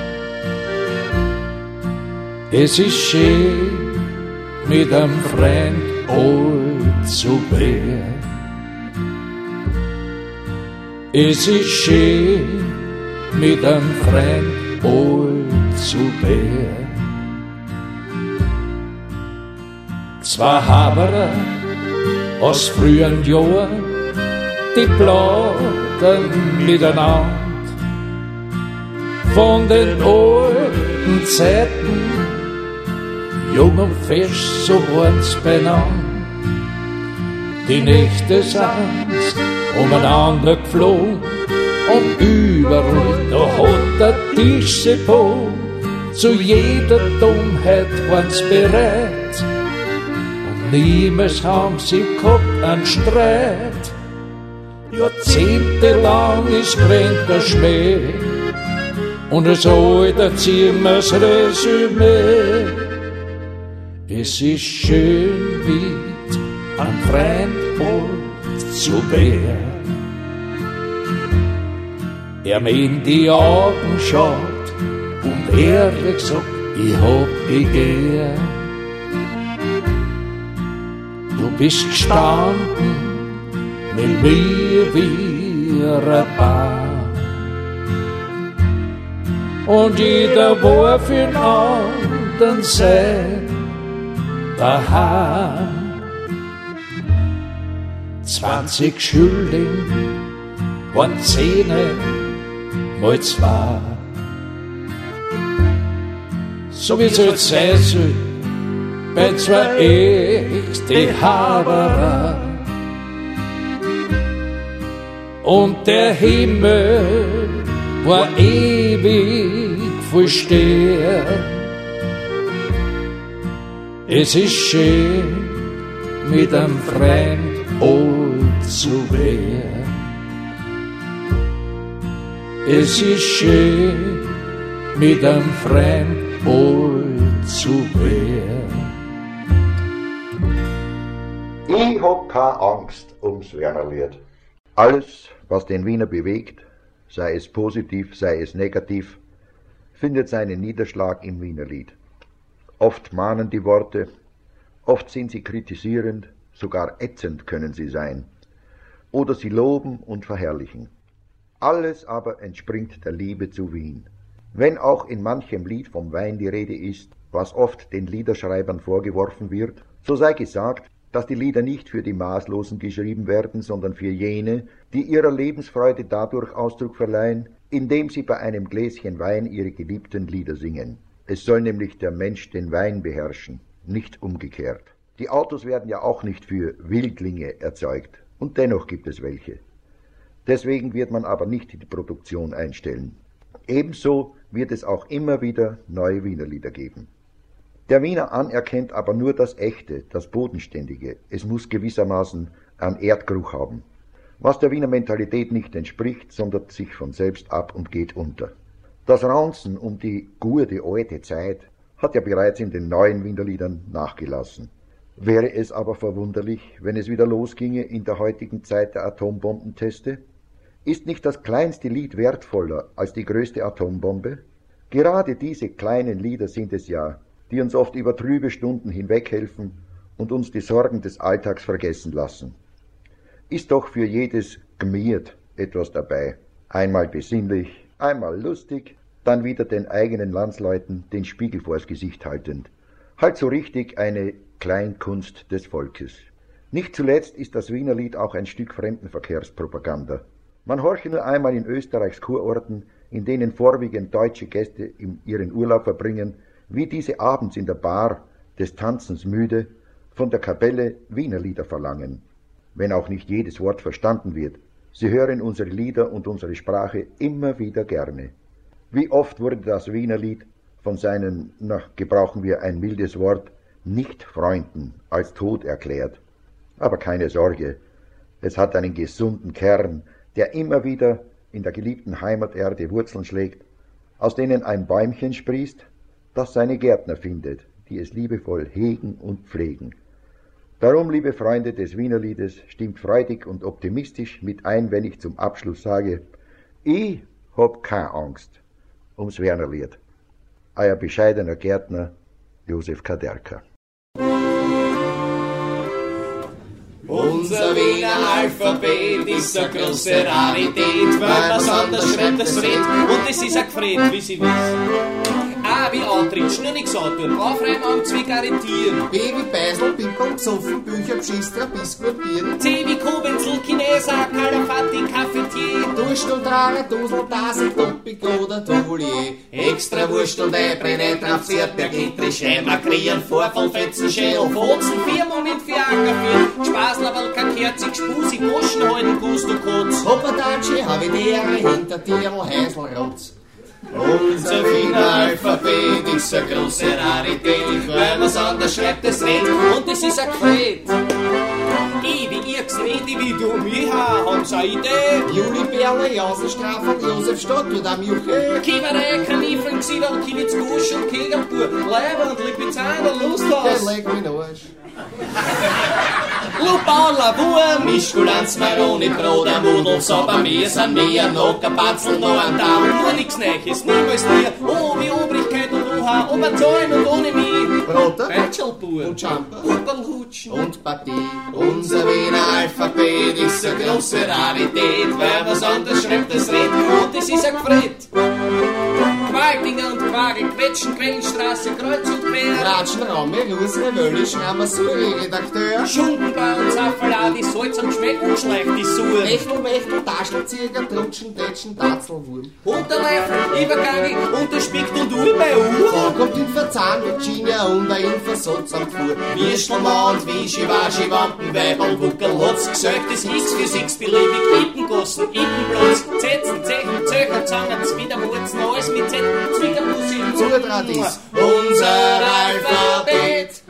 Es ist schön, mit einem Freund alt zu werden. Es ist schön, mit einem Freund alt zu werden. Zwei Haberer aus früheren Jahren, die plaudern miteinander von den alten Zeiten. Jung und fesch, so waren's beieinander. Die Nächte sind umeinander geflogen und überall, da hat der Tisch sie po. Zu jeder Dummheit waren's bereit und niemals haben sie gehabt einen Streit. Jahrzehntelang ist kränker Schmäh und es alter ziemmer's Resümee. Es ist schön, mit einem Freund alt zu werden. Er mir in die Augen schaut und ehrlich sagt, ich hab dich gern. Du bist gestanden mit mir wie ein Paar und jeder war für den anderen sein daheim. Zwanzig Schulden waren Zähne mal zwei. So wie es halt sein soll, bei zwei echte Haberer. Und der Himmel war ewig voll Stern. Es ist schön, mit einem Freund alt zu werden. Es ist schön, mit einem Freund alt zu werden. Ich hab keine Angst ums Wernerlied. Alles, was den Wiener bewegt, sei es positiv, sei es negativ, findet seinen Niederschlag im Wienerlied. Oft mahnen die Worte, oft sind sie kritisierend, sogar ätzend können sie sein. Oder sie loben und verherrlichen. Alles aber entspringt der Liebe zu Wien. Wenn auch in manchem Lied vom Wein die Rede ist, was oft den Liederschreibern vorgeworfen wird, so sei gesagt, dass die Lieder nicht für die Maßlosen geschrieben werden, sondern für jene, die ihrer Lebensfreude dadurch Ausdruck verleihen, indem sie bei einem Gläschen Wein ihre geliebten Lieder singen. Es soll nämlich der Mensch den Wein beherrschen, nicht umgekehrt. Die Autos werden ja auch nicht für Wildlinge erzeugt, und dennoch gibt es welche. Deswegen wird man aber nicht die Produktion einstellen. Ebenso wird es auch immer wieder neue Wienerlieder geben. Der Wiener anerkennt aber nur das Echte, das Bodenständige. Es muss gewissermaßen einen Erdgeruch haben. Was der Wiener Mentalität nicht entspricht, sondert sich von selbst ab und geht unter. Das Raunzen um die gute alte Zeit hat ja bereits in den neuen Wienerliedern nachgelassen. Wäre es aber verwunderlich, wenn es wieder losginge in der heutigen Zeit der Atombombenteste? Ist nicht das kleinste Lied wertvoller als die größte Atombombe? Gerade diese kleinen Lieder sind es ja, die uns oft über trübe Stunden hinweghelfen und uns die Sorgen des Alltags vergessen lassen. Ist doch für jedes Gmiert etwas dabei. Einmal besinnlich, einmal lustig, dann wieder den eigenen Landsleuten den Spiegel vors Gesicht haltend. Halt so richtig eine Kleinkunst des Volkes. Nicht zuletzt ist das Wienerlied auch ein Stück Fremdenverkehrspropaganda. Man horche nur einmal in Österreichs Kurorten, in denen vorwiegend deutsche Gäste ihren Urlaub verbringen, wie diese abends in der Bar, des Tanzens müde, von der Kapelle Wienerlieder verlangen. Wenn auch nicht jedes Wort verstanden wird, sie hören unsere Lieder und unsere Sprache immer wieder gerne. Wie oft wurde das Wienerlied von seinen, na, gebrauchen wir ein mildes Wort, Nicht-Freunden als tot erklärt. Aber keine Sorge, es hat einen gesunden Kern, der immer wieder in der geliebten Heimaterde Wurzeln schlägt, aus denen ein Bäumchen sprießt, das seine Gärtner findet, die es liebevoll hegen und pflegen. Darum, liebe Freunde des Wienerliedes, stimmt freudig und optimistisch mit ein, wenn ich zum Abschluss sage, Ich hab keine Angst ums Wernerlied. Euer bescheidener Gärtner Josef Kaderka. Unser Wiener Alphabet ist eine große Rarität, weil man's anders schreibt, das redet, und es ist auch gefreut, wie Sie wissen. A wie Antritt, schnur nix antun, aufreimen, Amtsweg arretieren. B wie Beisel, Pimpel, Psoffen, Bücher, Pschistra, Biskuit, Bieren. C wie Kobenzel, Chineser, Calafati, Cafetier. Durst und Haare, Dusel, Tasen, Toppik oder Tolier. Extra Wurst und Ei, Brenne, Trafsiert, Bergitri, Schämer, Krieren, Vorfall, Fetzen, Schädel, Fotzen, Firma mit Fiaker, vier. Spaßlerwal, Kakerzig, Spusig, Moschen, Heuden, Gust und Kotz. Hoppatatschi, Havidere, Hintertierl, Häselrotz. Unser Wiener Alphabet ist eine große Rarität, weil man's anders schreibt, es redet, und es ist ein Gefred. I wie Irksen, Individuum, I H, haben's eine Idee. Juli Berle, Jasenstrafen, Josef Stott und am Juche. Kiewerei, Kanifeln, Xidal, Kiewitz, Gusch und Kegelpur, Leiber und Lipizzaner, Lusthaus. Der leg mich noch. Lupau, Lavur, Mischkulanz, Maroni, Brot, Amudel, aber wir sind mehr, noch ein Batzel, noch ein Daumen, nur nix Neues, niemals mehr. Oh, wie Obrigkeit und O H, Oberzahlen und ohne mich. Brote, Peitschelpur und Champer, Hupperlhutschen und Partie. Unser Wiener Alphabet ist eine große Rarität, weil was anders schreibt, das redet, und es ist ein Gefred. Qualtinger und Quagel, Quetschen, Quellenstraße, Kreuz und Quer. Ratschen, Raume, Lusre, Wölli, Schrammer, Suri, Redakteur. Schunkenbau und Saffaladi, Salz am Geschmack und schleicht die Sur. Wächtel, Wächtel, Taschelzieger, Trutschen, Tätschen, Tatzelwurm. Unterleifel, Übergangig, unterspickt und Uhr bei Uhr. Vorkommt in Verzahn, Virginia und ein Infosotz am Fuhr. Wirstelmann und Wischi, Waschi, Wampen, Weibel, Wuckel, Hotz. Gesögtes X für Six, beliebig, Ippengossen, Ippenblotz. Zetzen, Zechen, Zöcher, Zangerts, Wiederwurzen, alles mit Z. Zwickermusik, Zudradis, unser Alphabet.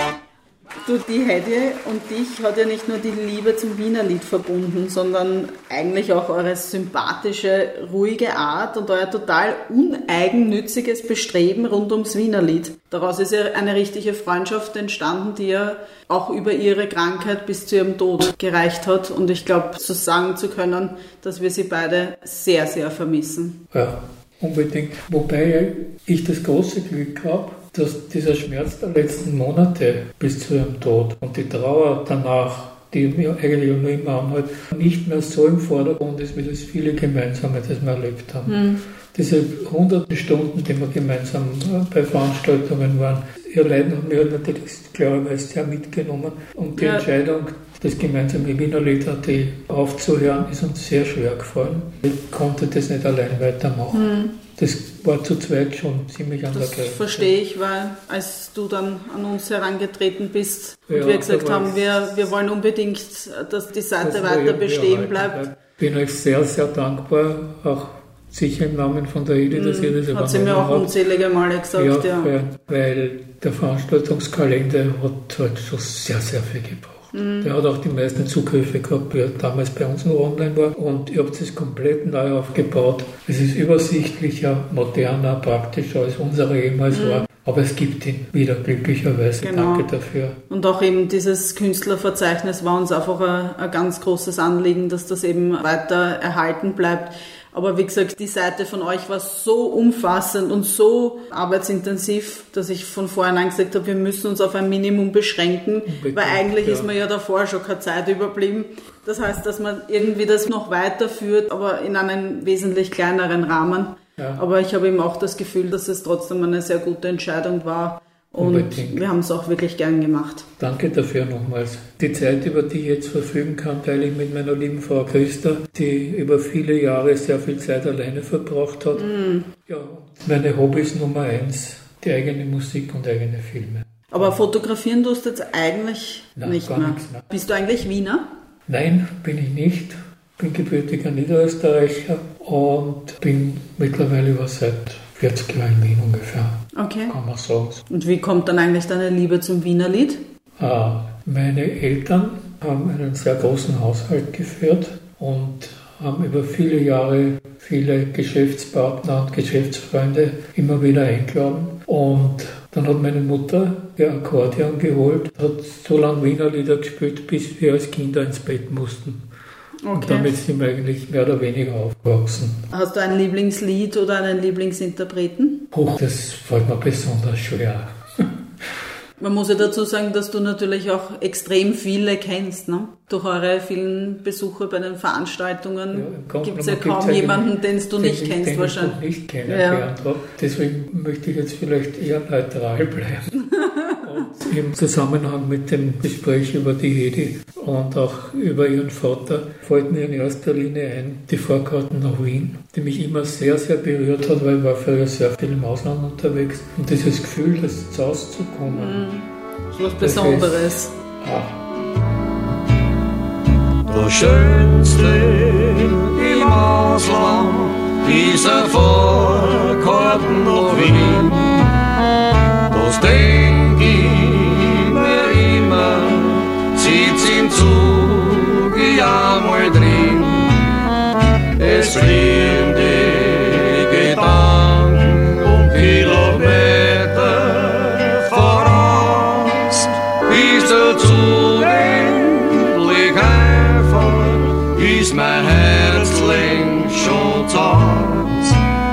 Du, die Heidi und dich hat ja nicht nur die Liebe zum Wienerlied verbunden, sondern eigentlich auch eure sympathische, ruhige Art und euer total uneigennütziges Bestreben rund ums Wienerlied. Daraus ist ja eine richtige Freundschaft entstanden, die ja auch über ihre Krankheit bis zu ihrem Tod gereicht hat. Und ich glaube, so sagen zu können, dass wir sie beide sehr, sehr vermissen. Ja. Unbedingt. Wobei ich das große Glück habe, dass dieser Schmerz der letzten Monate bis zu ihrem Tod und die Trauer danach, die mir eigentlich noch immer anhält, nicht mehr so im Vordergrund ist, wie das viele Gemeinsame, das wir erlebt haben. Mhm. Diese hunderten Stunden, die wir gemeinsam bei Veranstaltungen waren, ihr Leiden haben wir natürlich klarerweise sehr mitgenommen. Und die ja. Entscheidung, das gemeinsame Wienerlied aufzuhören, ist uns sehr schwer gefallen. Ich konnte das nicht allein weitermachen. Mhm. Das war zu zweit schon ziemlich an das der Grenze. Das verstehe ich, weil als du dann an uns herangetreten bist und ja, wir gesagt haben, wir, wir wollen unbedingt, dass die Seite weiter bestehen bleibt. Ich bin euch sehr, sehr dankbar, auch sicher im Namen von der Edi, dass ihr das übernommen habt. Hat sie mir auch unzählige Male gesagt, ja. ja. Weil, weil der Veranstaltungskalender hat halt schon sehr, sehr viel gebraucht. Mhm. Der hat auch die meisten Zugriffe gehabt, wie er damals bei uns noch online war. Und ihr habt es komplett neu aufgebaut. Es ist übersichtlicher, moderner, praktischer als unsere jemals mhm. war. Aber es gibt ihn wieder, glücklicherweise. Genau. Danke dafür. Und auch eben dieses Künstlerverzeichnis war uns einfach ein, ein ganz großes Anliegen, dass das eben weiter erhalten bleibt. Aber wie gesagt, die Seite von euch war so umfassend und so arbeitsintensiv, dass ich von vornherein gesagt habe, wir müssen uns auf ein Minimum beschränken, Bitte, weil eigentlich ja. ist mir ja davor schon keine Zeit überblieben. Das heißt, dass man irgendwie das noch weiterführt, aber in einem wesentlich kleineren Rahmen. Ja. Aber ich habe eben auch das Gefühl, dass es trotzdem eine sehr gute Entscheidung war. Und Unbedingt. Wir haben es auch wirklich gern gemacht. Danke dafür nochmals. Die Zeit, über die ich jetzt verfügen kann, teile ich mit meiner lieben Frau Christa, die über viele Jahre sehr viel Zeit alleine verbracht hat. Mm. Ja, meine Hobbys Nummer eins, die eigene Musik und eigene Filme. Aber fotografieren tust du jetzt eigentlich Nein, nicht gar mehr. Nichts mehr. Bist du eigentlich Wiener? Nein, bin ich nicht. Bin gebürtiger Niederösterreicher und bin mittlerweile über seit vierzig Jahren in Wien ungefähr. Okay. Kann man sagen. Und wie kommt dann eigentlich deine Liebe zum Wienerlied? Ah, meine Eltern haben einen sehr großen Haushalt geführt und haben über viele Jahre viele Geschäftspartner und Geschäftsfreunde immer wieder eingeladen. Und dann hat meine Mutter ihr Akkordeon geholt, hat so lange Wienerlieder gespielt, bis wir als Kinder ins Bett mussten. Okay. Und damit sind wir eigentlich mehr oder weniger aufgewachsen. Hast du ein Lieblingslied oder einen Lieblingsinterpreten? Huch, das fällt mir besonders schwer. Man muss ja dazu sagen, dass du natürlich auch extrem viele kennst, ne? Durch eure vielen Besuche bei den Veranstaltungen ja, gibt es ja kaum jemanden, den du nicht ich, kennst den wahrscheinlich. Ich nicht kennengelernt ja. habe. Deswegen möchte ich jetzt vielleicht eher neutral bleiben. Und im Zusammenhang mit dem Gespräch über die Hedi und auch über ihren Vater fällt mir in erster Linie ein die Vorkarten nach Wien, die mich immer sehr, sehr berührt hat, weil ich war früher sehr viel im Ausland unterwegs. Und dieses Gefühl, das zu Hause zu kommen. Das ist was Besonderes. Ist, ah. Das Schönste im Ausland, diese Vorkarten nach Wien, das denk ich mir immer, sitzt im Zug ja mal drin. Es fliegen die Gedanken um Kilometer voraus, bis der Zug endlich einfährt, ist mein Herz längst schon zart.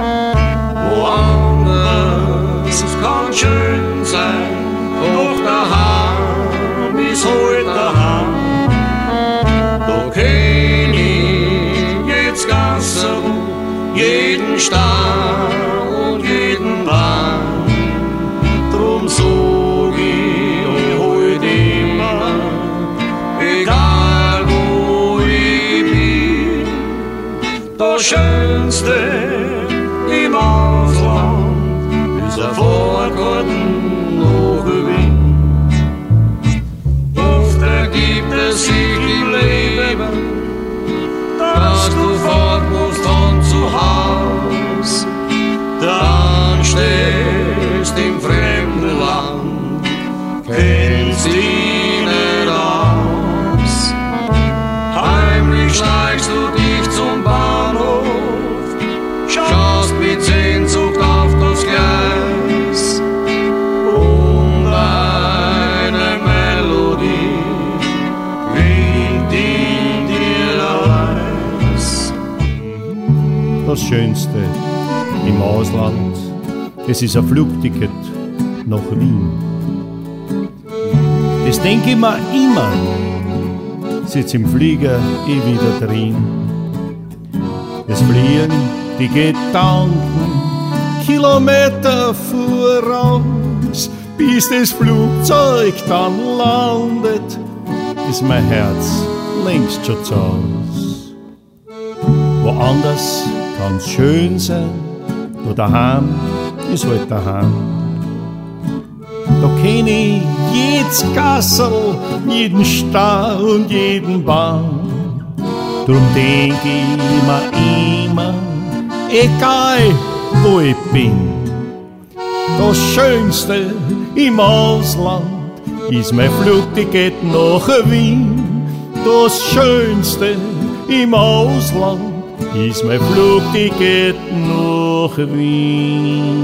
Woanders kann schön sein, doch daheim ist heute daheim. Da kenn ich jetzt ganz so jeden Stein und jeden Baum. Drum sag ich euch heute immer, egal wo ich bin, das Schönste im Ausland ist ein Vorgarten nach Wien. Oft ergibt es sich im Leben, dass du fort musst von zu Haus, dann stehst im fremden Land, kennst dich nicht aus. Heimlich schleichst du dich zum Bahnhof, schaust mit Sehnsucht auf das Gleis und eine Melodie winkt in dir leis. Das Schönste im Ausland, es ist ein Flugticket nach Wien. Das denke ich mir immer, sitz im Flieger eh wieder drin. Es fliegen die Gedanken Kilometer voraus, bis das Flugzeug dann landet, ist mein Herz längst schon zu Haus. Woanders kann's schön sein, nur daheim ist halt daheim. Da kenn ich jedes Gassel, jeden Stau und jeden Baum. Drum denk ich mir immer, egal wo ich bin, das Schönste im Ausland ist mein Flugticket nach Wien. Das Schönste im Ausland ist mein Flugticket nach Wien.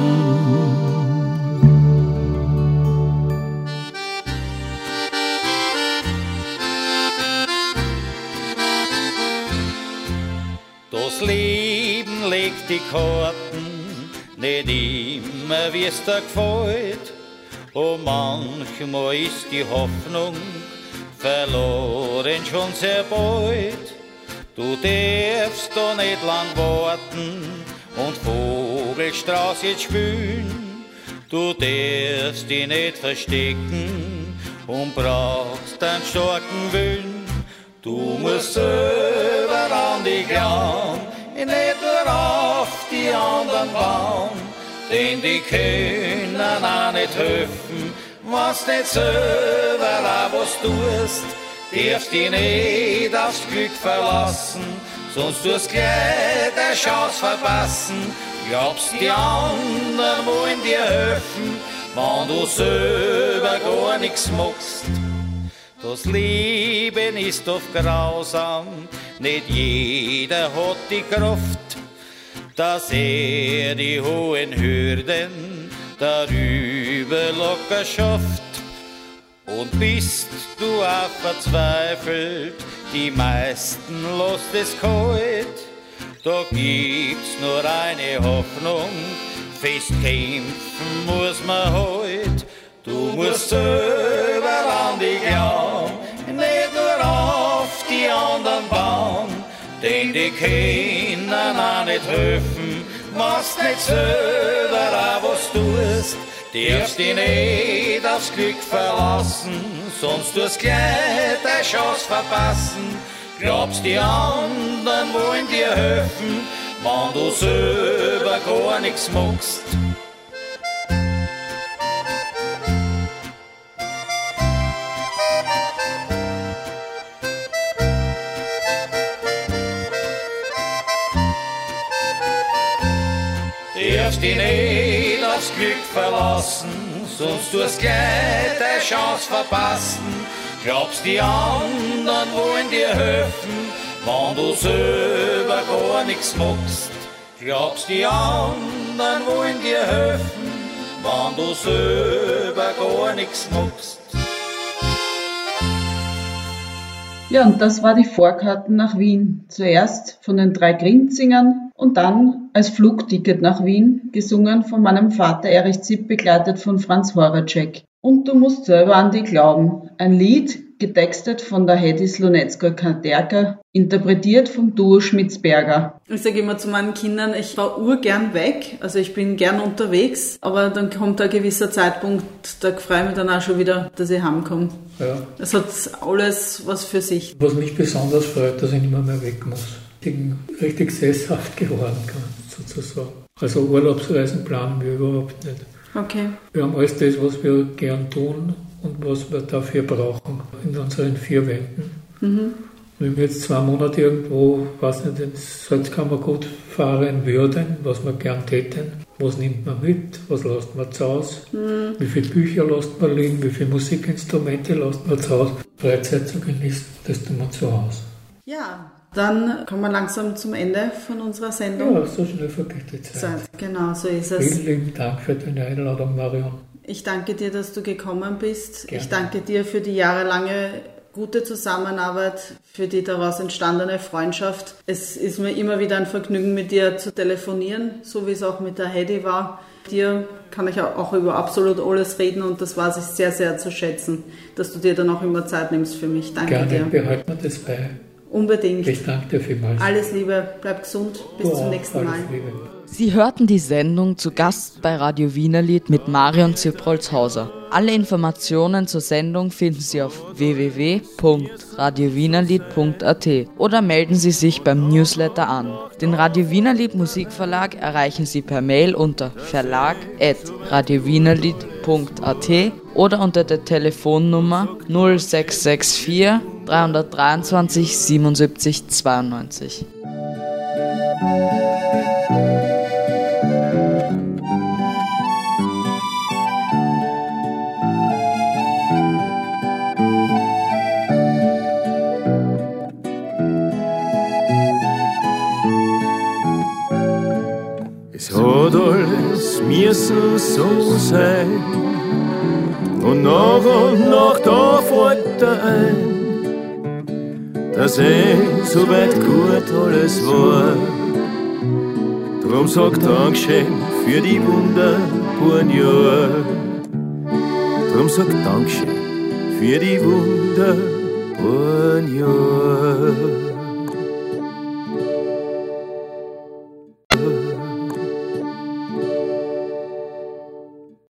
Das Leben legt die Karten nicht immer, wie es dir gefällt. Und manchmal ist die Hoffnung verloren schon sehr bald. Du darfst da nicht lang warten und Vogelstrauß jetzt spielen. Du darfst dich nicht verstecken und brauchst einen starken Willen. Du musst selber an dich glauben, nicht nur auf die anderen bauen, denn die können auch nicht helfen, was nicht selber auch was tust. Darfst dich nicht aufs Glück verlassen, sonst tust gleich der Chance verpassen. Glaubst, die anderen wollen dir helfen, wenn du selber gar nichts machst. Das Leben ist oft grausam, nicht jeder hat die Kraft, dass er die hohen Hürden darüber locker schafft. Und bist du auch verzweifelt, die meisten lässt es kalt. Da gibt's nur eine Hoffnung, fest kämpfen muss man halt. Du musst selber an dich glauben, nicht nur auf die anderen bauen, denn die können auch nicht helfen, was nicht selber auch was tust. Darfst dich nicht aufs Glück verlassen, sonst tust gleich deine Chance verpassen. Glaubst die anderen wollen dir helfen, wenn du selber gar nichts magst. Darfst dich nicht aufs Glück verlassen, sonst tust gleich deine Chance verpassen. Glaubst die anderen wollen dir helfen, wenn du selber gar nichts magst. Glaubst die anderen wollen dir helfen, wenn du selber gar nichts magst. Ja, und das war die Vorkarten nach Wien. Zuerst von den drei Grinzingern und dann als Flugticket nach Wien, gesungen von meinem Vater Erich Zipp, begleitet von Franz Horacek. Und du musst selber an dich glauben. Ein Lied, getextet von der Hedy Slonecka-Katerka, interpretiert vom Duo Schmitz-Berger. Ich sage immer zu meinen Kindern, ich fahre urgern weg, also ich bin gern unterwegs, aber dann kommt ein gewisser Zeitpunkt, da freue ich mich dann auch schon wieder, dass ich heimkomme. Ja. Es hat alles was für sich. Was mich besonders freut, dass ich nicht mehr, mehr weg muss. Ich bin richtig sesshaft geworden, kann ich sozusagen. Also Urlaubsreisen planen wir überhaupt nicht. Okay. Wir haben alles das, was wir gern tun und was wir dafür brauchen in unseren vier Wänden. Mhm. Wenn wir jetzt zwei Monate irgendwo, weiß nicht, ins Salzkammergut fahren würden, was wir gern täten, was nimmt man mit, was lässt man zu Hause, mhm. wie viele Bücher lässt man liegen, wie viele Musikinstrumente lässt man zu Hause. Freizeit zu genießen, das tun wir zu Hause. Ja, dann kommen wir langsam zum Ende von unserer Sendung. Ja, so schnell vergeht die Zeit. Zeit. Genau, so ist es. Vielen lieben Dank für deine Einladung, Marion. Ich danke dir, dass du gekommen bist. Gerne. Ich danke dir für die jahrelange gute Zusammenarbeit, für die daraus entstandene Freundschaft. Es ist mir immer wieder ein Vergnügen, mit dir zu telefonieren, so wie es auch mit der Hedy war. Mit dir kann ich auch über absolut alles reden und das weiß ich sehr, sehr zu schätzen, dass du dir dann auch immer Zeit nimmst für mich. Danke Gerne, dir. Gerne, behalten wir das bei. Unbedingt. Ich danke dir vielmals. Alles Liebe, bleib gesund, bis du zum auch, nächsten Mal. Liebe. Sie hörten die Sendung Zu Gast bei Radio Wienerlied mit Marion Zipprolz-Hauser. Alle Informationen zur Sendung finden Sie auf w w w punkt radio wienerlied punkt a t oder melden Sie sich beim Newsletter an. Den Radio Wienerlied Musikverlag erreichen Sie per Mail unter verlag at radio wienerlied punkt a t oder unter der Telefonnummer null sechs sechs vier drei drei zwei sieben sieben zwei neun. Es hat alles müssen so sein und nach und nach da fällt er ein, dass eh so weit gut alles war. Drum sag Dankeschön für die wunderbaren Jahre. Drum sag Dankeschön für die wunderbaren Jahre.